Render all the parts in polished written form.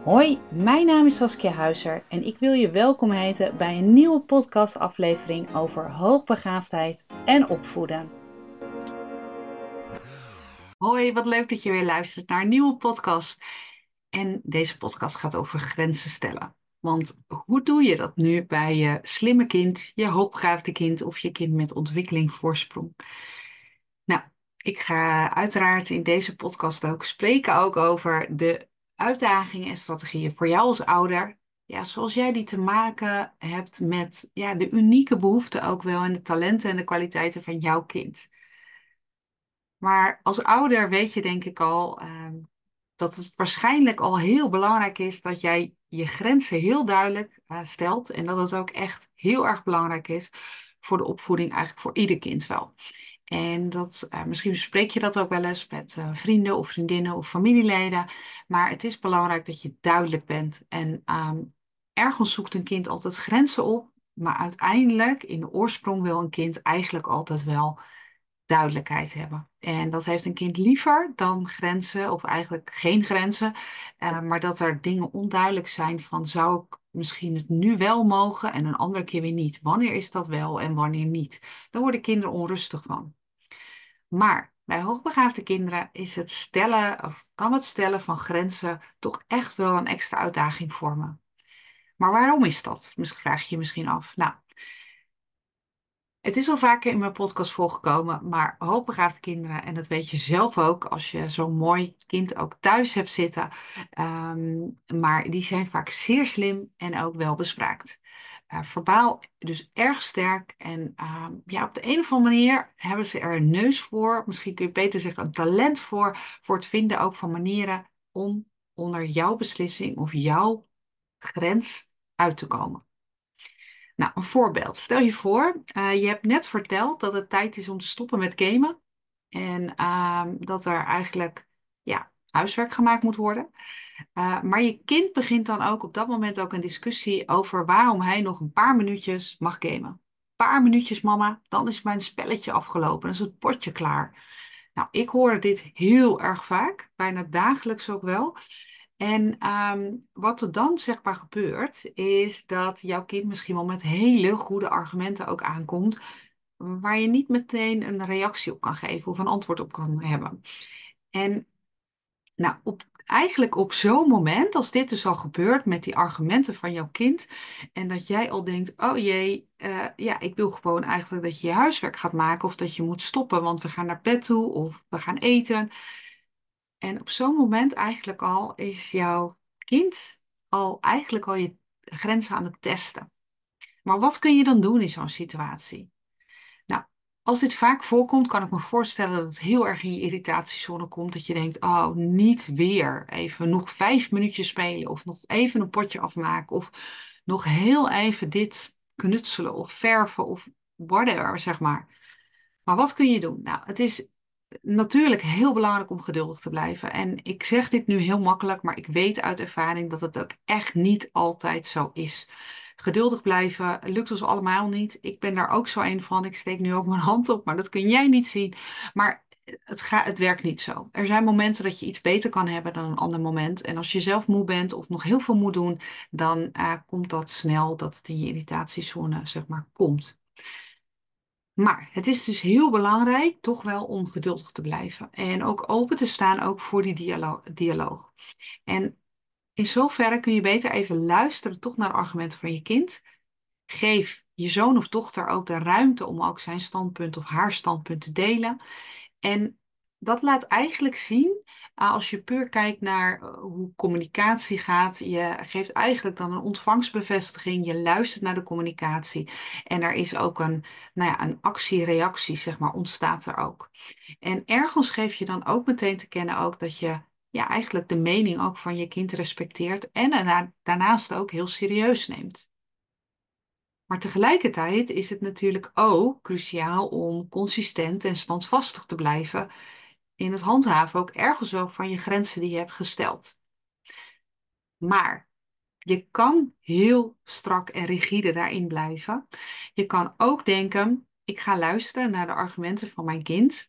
Hoi, mijn naam is Saskia Huizer en ik wil je welkom heten bij een nieuwe podcastaflevering over hoogbegaafdheid en opvoeden. Hoi, wat leuk dat je weer luistert naar een nieuwe podcast. En deze podcast gaat over grenzen stellen. Want hoe doe je dat nu bij je slimme kind, je hoogbegaafde kind of je kind met ontwikkelingvoorsprong? Nou, ik ga uiteraard in deze podcast ook spreken over de uitdagingen en strategieën voor jou als ouder. Ja, zoals jij die te maken hebt met de unieke behoeften ook wel en de talenten en de kwaliteiten van jouw kind. Maar als ouder weet je denk ik al dat het waarschijnlijk al heel belangrijk is dat jij je grenzen heel duidelijk stelt. En dat het ook echt heel erg belangrijk is voor de opvoeding, eigenlijk voor ieder kind wel. En dat, misschien bespreek je dat ook wel eens met vrienden of vriendinnen of familieleden. Maar het is belangrijk dat je duidelijk bent. En ergens zoekt een kind altijd grenzen op. Maar uiteindelijk, in de oorsprong, wil een kind eigenlijk altijd wel duidelijkheid hebben. En dat heeft een kind liever dan grenzen, of eigenlijk geen grenzen. Maar dat er dingen onduidelijk zijn van zou ik misschien het nu wel mogen en een andere keer weer niet. Wanneer is dat wel en wanneer niet? Daar worden kinderen onrustig van. Maar bij hoogbegaafde kinderen is het stellen, of kan het stellen van grenzen toch echt wel een extra uitdaging vormen. Maar waarom is dat? Vraag je je misschien af. Nou, het is al vaker in mijn podcast voorgekomen, maar hoogbegaafde kinderen, en dat weet je zelf ook als je zo'n mooi kind ook thuis hebt zitten, maar die zijn vaak zeer slim en ook welbespraakt. Verbaal dus erg sterk en op de een of andere manier hebben ze er een neus voor, misschien kun je beter zeggen een talent voor het vinden ook van manieren om onder jouw beslissing of jouw grens uit te komen. Nou, een voorbeeld. Stel je voor, je hebt net verteld dat het tijd is om te stoppen met gamen. En dat er eigenlijk huiswerk gemaakt moet worden. Maar je kind begint dan ook op dat moment ook een discussie over waarom hij nog een paar minuutjes mag gamen. Een paar minuutjes, mama, dan is mijn spelletje afgelopen. Dan is het potje klaar. Nou, ik hoor dit heel erg vaak, bijna dagelijks ook wel. En wat er dan zeg maar gebeurt, is dat jouw kind misschien wel met hele goede argumenten ook aankomt, waar je niet meteen een reactie op kan geven of een antwoord op kan hebben. En nou, eigenlijk op zo'n moment, als dit dus al gebeurt met die argumenten van jouw kind, en dat jij al denkt, oh jee, ik wil gewoon eigenlijk dat je je huiswerk gaat maken of dat je moet stoppen, want we gaan naar bed toe of we gaan eten. En op zo'n moment eigenlijk al is jouw kind al eigenlijk al je grenzen aan het testen. Maar wat kun je dan doen in zo'n situatie? Nou, als dit vaak voorkomt, kan ik me voorstellen dat het heel erg in je irritatiezone komt. Dat je denkt, oh, niet weer. Even nog 5 minuutjes spelen of nog even een potje afmaken of nog heel even dit knutselen of verven of whatever, zeg maar. Maar wat kun je doen? Nou, het is natuurlijk heel belangrijk om geduldig te blijven. En ik zeg dit nu heel makkelijk, maar ik weet uit ervaring dat het ook echt niet altijd zo is. Geduldig blijven lukt ons allemaal niet. Ik ben daar ook zo een van. Ik steek nu ook mijn hand op, maar dat kun jij niet zien. Maar het werkt niet zo. Er zijn momenten dat je iets beter kan hebben dan een ander moment. En als je zelf moe bent of nog heel veel moet doen, dan komt dat snel dat het in je irritatiezone, zeg maar, komt. Maar het is dus heel belangrijk toch wel om geduldig te blijven. En ook open te staan ook voor die dialoog. En in zoverre kun je beter even luisteren toch naar de argumenten van je kind. Geef je zoon of dochter ook de ruimte om ook zijn standpunt of haar standpunt te delen. En dat laat eigenlijk zien, als je puur kijkt naar hoe communicatie gaat, je geeft eigenlijk dan een ontvangstbevestiging, je luistert naar de communicatie en er is ook een actie-reactie, zeg maar, ontstaat er ook. En ergens geef je dan ook meteen te kennen ook dat je eigenlijk de mening ook van je kind respecteert en daarnaast ook heel serieus neemt. Maar tegelijkertijd is het natuurlijk ook cruciaal om consistent en standvastig te blijven in het handhaven ook ergens wel van je grenzen die je hebt gesteld. Maar je kan heel strak en rigide daarin blijven. Je kan ook denken, ik ga luisteren naar de argumenten van mijn kind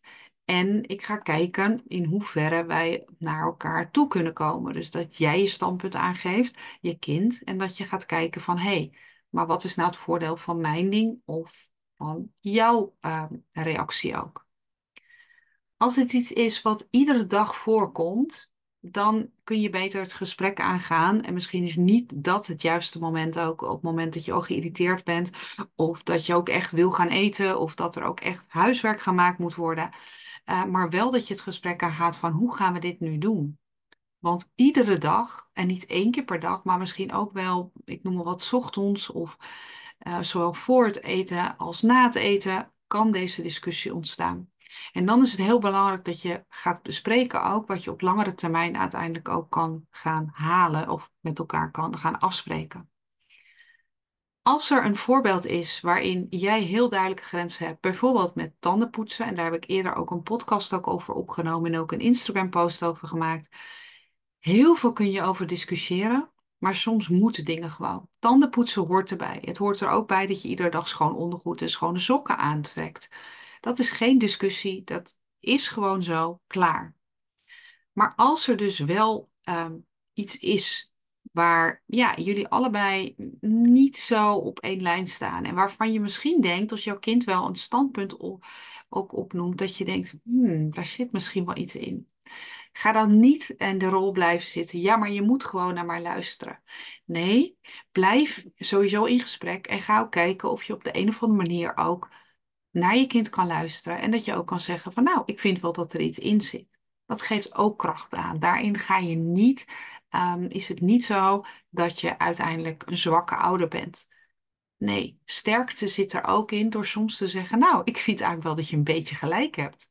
En ik ga kijken in hoeverre wij naar elkaar toe kunnen komen. Dus dat jij je standpunt aangeeft, je kind, en dat je gaat kijken van hé, maar wat is nou het voordeel van mijn ding of van jouw reactie ook? Als het iets is wat iedere dag voorkomt, dan kun je beter het gesprek aangaan. En misschien is niet dat het juiste moment ook, op het moment dat je al geïrriteerd bent, of dat je ook echt wil gaan eten, of dat er ook echt huiswerk gemaakt moet worden. Maar wel dat je het gesprek aangaat van hoe gaan we dit nu doen? Want iedere dag, en niet één keer per dag, maar misschien ook wel, ik noem maar wat, 's ochtends of zowel voor het eten als na het eten, kan deze discussie ontstaan. En dan is het heel belangrijk dat je gaat bespreken ook wat je op langere termijn uiteindelijk ook kan gaan halen of met elkaar kan gaan afspreken. Als er een voorbeeld is waarin jij heel duidelijke grenzen hebt, bijvoorbeeld met tandenpoetsen, en daar heb ik eerder ook een podcast ook over opgenomen en ook een Instagram post over gemaakt. Heel veel kun je over discussiëren, maar soms moeten dingen gewoon. Tandenpoetsen hoort erbij. Het hoort er ook bij dat je iedere dag schoon ondergoed en schone sokken aantrekt. Dat is geen discussie, dat is gewoon zo, klaar. Maar als er dus wel iets is waar ja, jullie allebei niet zo op één lijn staan en waarvan je misschien denkt, als jouw kind wel een standpunt ook opnoemt, dat je denkt, daar zit misschien wel iets in. Ga dan niet in de rol blijven zitten. Ja, maar je moet gewoon naar mij luisteren. Nee, blijf sowieso in gesprek en ga ook kijken of je op de een of andere manier ook naar je kind kan luisteren. En dat je ook kan zeggen van nou, ik vind wel dat er iets in zit. Dat geeft ook kracht aan. Daarin ga je niet, is het niet zo dat je uiteindelijk een zwakke ouder bent. Nee, sterkte zit er ook in door soms te zeggen, nou, ik vind eigenlijk wel dat je een beetje gelijk hebt.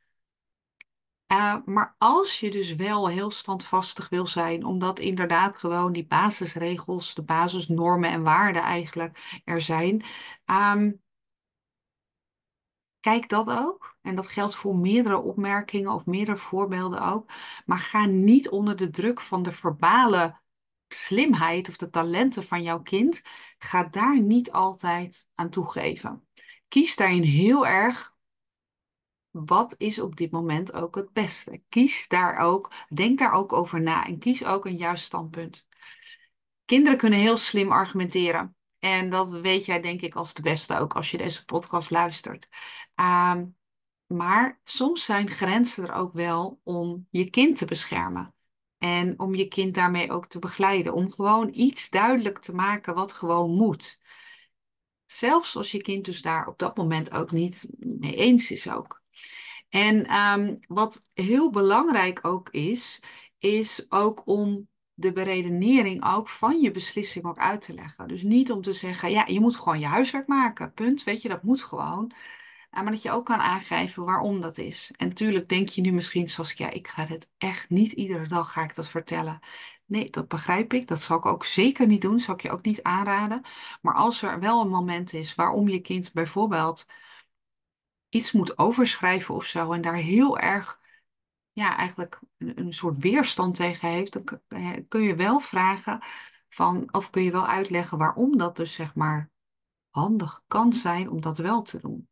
Maar als je dus wel heel standvastig wil zijn, omdat inderdaad gewoon die basisregels, de basisnormen en waarden eigenlijk er zijn, ehm, kijk dat ook. En dat geldt voor meerdere opmerkingen of meerdere voorbeelden ook. Maar ga niet onder de druk van de verbale slimheid of de talenten van jouw kind. Ga daar niet altijd aan toegeven. Kies daarin heel erg wat is op dit moment ook het beste. Kies daar ook, denk daar ook over na en kies ook een juist standpunt. Kinderen kunnen heel slim argumenteren. En dat weet jij denk ik als de beste ook als je deze podcast luistert. Ehm, maar soms zijn grenzen er ook wel om je kind te beschermen. En om je kind daarmee ook te begeleiden. Om gewoon iets duidelijk te maken wat gewoon moet. Zelfs als je kind dus daar op dat moment ook niet mee eens is ook. En wat heel belangrijk ook is ook om de beredenering ook van je beslissing ook uit te leggen. Dus niet om te zeggen, ja, je moet gewoon je huiswerk maken, punt. Weet je, dat moet gewoon. Maar dat je ook kan aangeven waarom dat is. En tuurlijk denk je nu misschien, Saskia, ik ga dit echt niet iedere dag ga ik dat vertellen. Nee, dat begrijp ik. Dat zal ik ook zeker niet doen. Zal ik je ook niet aanraden. Maar als er wel een moment is waarom je kind bijvoorbeeld iets moet overschrijven of zo en daar heel erg, ja, eigenlijk een soort weerstand tegen heeft, dan kun je wel vragen van, of kun je wel uitleggen waarom dat dus zeg maar handig kan zijn om dat wel te doen.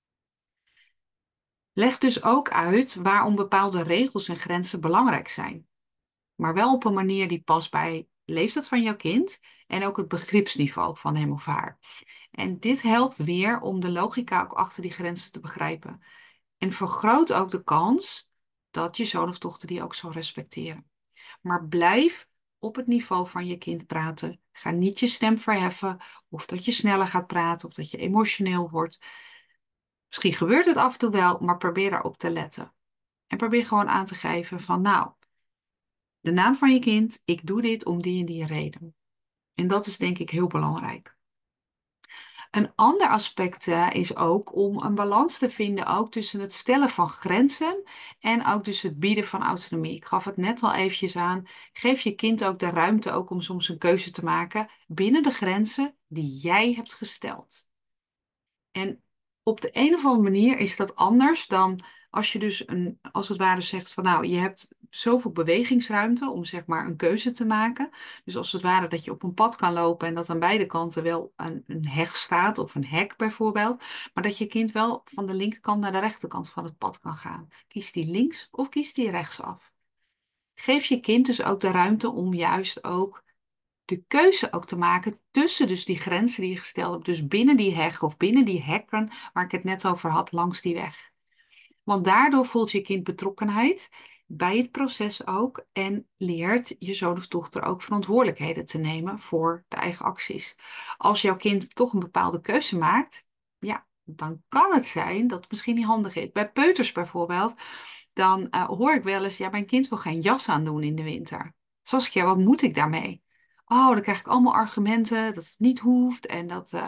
Leg dus ook uit waarom bepaalde regels en grenzen belangrijk zijn, maar wel op een manier die past bij de leeftijd van jouw kind en ook het begripsniveau van hem of haar. En dit helpt weer om de logica ook achter die grenzen te begrijpen. En vergroot ook de kans dat je zoon of dochter die ook zal respecteren. Maar blijf op het niveau van je kind praten. Ga niet je stem verheffen of dat je sneller gaat praten of dat je emotioneel wordt. Misschien gebeurt het af en toe wel, maar probeer daarop te letten. En probeer gewoon aan te geven van nou, de naam van je kind, ik doe dit om die en die reden. En dat is denk ik heel belangrijk. Een ander aspect is ook om een balans te vinden ook tussen het stellen van grenzen en ook dus het bieden van autonomie. Ik gaf het net al eventjes aan. Geef je kind ook de ruimte ook om soms een keuze te maken binnen de grenzen die jij hebt gesteld. En op de een of andere manier is dat anders dan als je dus als het ware zegt van nou, je hebt zoveel bewegingsruimte om zeg maar een keuze te maken. Dus als het ware dat je op een pad kan lopen en dat aan beide kanten wel een heg staat of een hek bijvoorbeeld. Maar dat je kind wel van de linkerkant naar de rechterkant van het pad kan gaan. Kiest die links of kiest die rechtsaf? Geef je kind dus ook de ruimte om juist ook de keuze ook te maken tussen dus die grenzen die je gesteld hebt. Dus binnen die heg of binnen die hekken waar ik het net over had langs die weg. Want daardoor voelt je kind betrokkenheid bij het proces ook en leert je zoon of dochter ook verantwoordelijkheden te nemen voor de eigen acties. Als jouw kind toch een bepaalde keuze maakt, ja, dan kan het zijn dat het misschien niet handig is. Bij peuters bijvoorbeeld, dan hoor ik wel eens, ja, mijn kind wil geen jas aandoen in de winter. Saskia, wat moet ik daarmee? Oh, dan krijg ik allemaal argumenten dat het niet hoeft en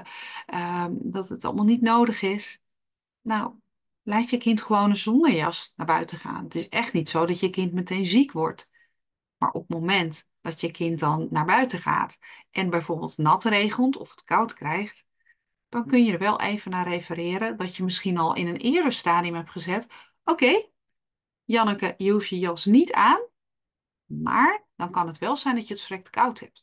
dat het allemaal niet nodig is. Nou, laat je kind gewoon een zonnejas naar buiten gaan. Het is echt niet zo dat je kind meteen ziek wordt. Maar op het moment dat je kind dan naar buiten gaat en bijvoorbeeld nat regent of het koud krijgt, dan kun je er wel even naar refereren dat je misschien al in een eerder stadium hebt gezet. Oké, Janneke, je hoeft je jas niet aan, maar dan kan het wel zijn dat je het verrekt koud hebt.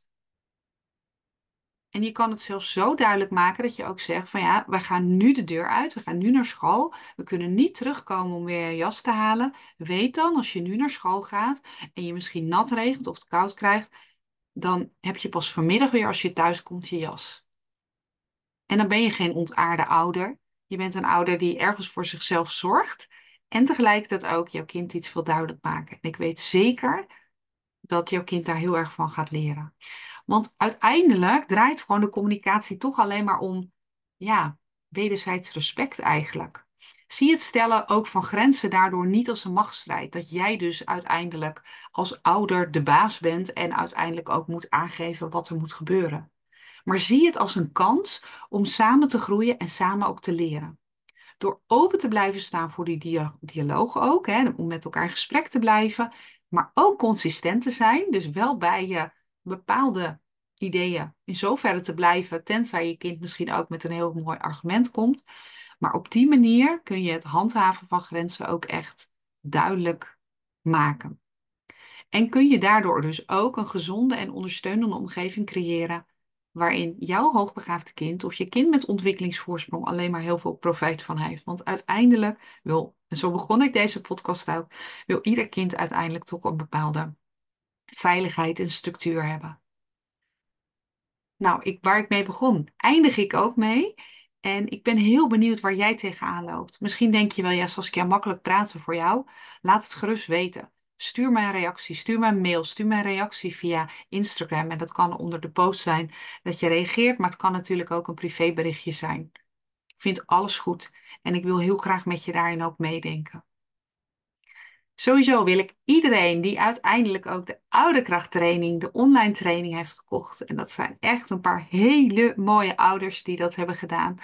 En je kan het zelfs zo duidelijk maken dat je ook zegt van ja, we gaan nu de deur uit, we gaan nu naar school. We kunnen niet terugkomen om weer je jas te halen. Weet dan, als je nu naar school gaat en je misschien nat regent of het koud krijgt, dan heb je pas vanmiddag weer als je thuis komt je jas. En dan ben je geen ontaarde ouder. Je bent een ouder die ergens voor zichzelf zorgt en tegelijkertijd ook jouw kind iets wil duidelijk maken. En ik weet zeker dat jouw kind daar heel erg van gaat leren. Want uiteindelijk draait gewoon de communicatie toch alleen maar om, ja, wederzijds respect eigenlijk. Zie het stellen ook van grenzen daardoor niet als een machtsstrijd. Dat jij dus uiteindelijk als ouder de baas bent en uiteindelijk ook moet aangeven wat er moet gebeuren. Maar zie het als een kans om samen te groeien en samen ook te leren. Door open te blijven staan voor die dialoog ook, hè, om met elkaar in gesprek te blijven, maar ook consistent te zijn, dus wel bij je bepaalde ideeën in zoverre te blijven, tenzij je kind misschien ook met een heel mooi argument komt. Maar op die manier kun je het handhaven van grenzen ook echt duidelijk maken. En kun je daardoor dus ook een gezonde en ondersteunende omgeving creëren, waarin jouw hoogbegaafde kind of je kind met ontwikkelingsvoorsprong alleen maar heel veel profijt van heeft. Want uiteindelijk wil, en zo begon ik deze podcast ook, wil ieder kind uiteindelijk toch een bepaalde veiligheid en structuur hebben. Nou, waar ik mee begon, eindig ik ook mee. En ik ben heel benieuwd waar jij tegenaan loopt. Misschien denk je wel, ja, Saskia, makkelijk praten voor jou. Laat het gerust weten. Stuur mij een reactie, stuur mij een mail, stuur mij een reactie via Instagram. En dat kan onder de post zijn dat je reageert, maar het kan natuurlijk ook een privéberichtje zijn. Ik vind alles goed en ik wil heel graag met je daarin ook meedenken. Sowieso wil ik iedereen die uiteindelijk ook de oude krachttraining, de online training heeft gekocht. En dat zijn echt een paar hele mooie ouders die dat hebben gedaan.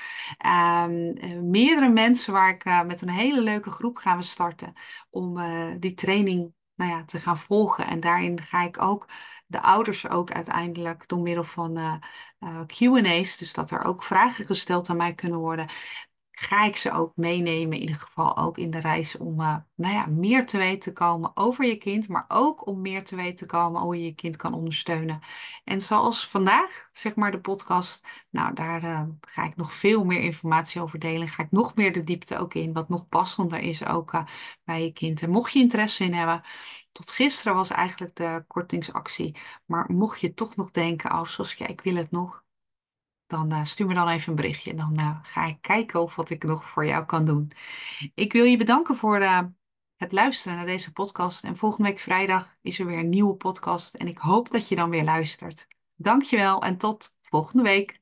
Meerdere mensen waar ik met een hele leuke groep gaan we starten om die training nou ja, te gaan volgen. En daarin ga ik ook de ouders ook uiteindelijk door middel van Q&A's, dus dat er ook vragen gesteld aan mij kunnen worden, ga ik ze ook meenemen, in ieder geval ook in de reis om nou ja, meer te weten te komen over je kind, maar ook om meer te weten te komen hoe je je kind kan ondersteunen. En zoals vandaag, zeg maar de podcast, nou daar ga ik nog veel meer informatie over delen. Ga ik nog meer de diepte ook in, wat nog passender is ook bij je kind. En mocht je interesse in hebben, tot gisteren was eigenlijk de kortingsactie, maar mocht je toch nog denken, oh Saskia, ik wil het nog, dan stuur me dan even een berichtje. En dan ga ik kijken of wat ik nog voor jou kan doen. Ik wil je bedanken voor het luisteren naar deze podcast. En volgende week vrijdag is er weer een nieuwe podcast. En ik hoop dat je dan weer luistert. Dankjewel en tot volgende week.